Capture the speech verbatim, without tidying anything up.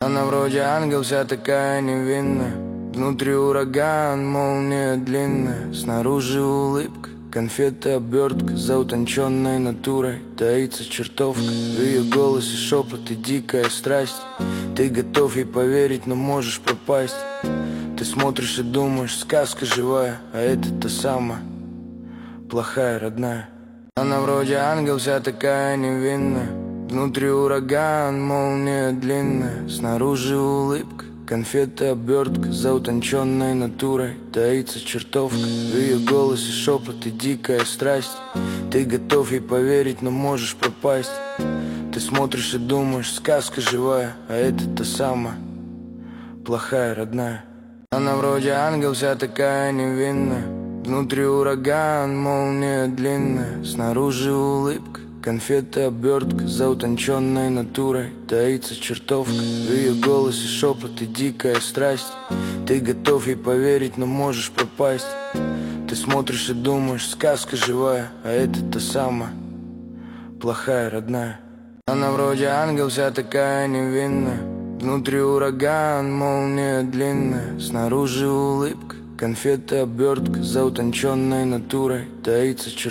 Она вроде ангел, вся такая невинная. Внутри ураган, молния длинная. Снаружи улыбка, конфеты, обертка. За утонченной натурой таится чертовка. В ее голосе шепот и дикая страсть. Ты готов ей поверить, но можешь пропасть. Ты смотришь и думаешь, сказка живая, а это та самая плохая родная. Она вроде ангел, вся такая невинная. Внутри ураган, молния длинная. Снаружи улыбка, конфеты, обертка. За утонченной натурой таится чертовка. В ее голосе шепот и дикая страсть. Ты готов ей поверить, но можешь пропасть. Ты смотришь и думаешь, сказка живая, а это та самая плохая родная. Она вроде ангел, вся такая невинная. Внутри ураган, молния длинная. Снаружи улыбка, конфеты, обертка. За утонченной натурой таится чертовка. В ее голосе шепот и дикая страсть. Ты готов ей поверить, но можешь пропасть. Ты смотришь и думаешь, сказка живая, а это та самая плохая родная. Она вроде ангел, вся такая невинная. Внутри ураган, молния длинная. Снаружи улыбка, конфеты, обертка. За утонченной натурой таится чертовка.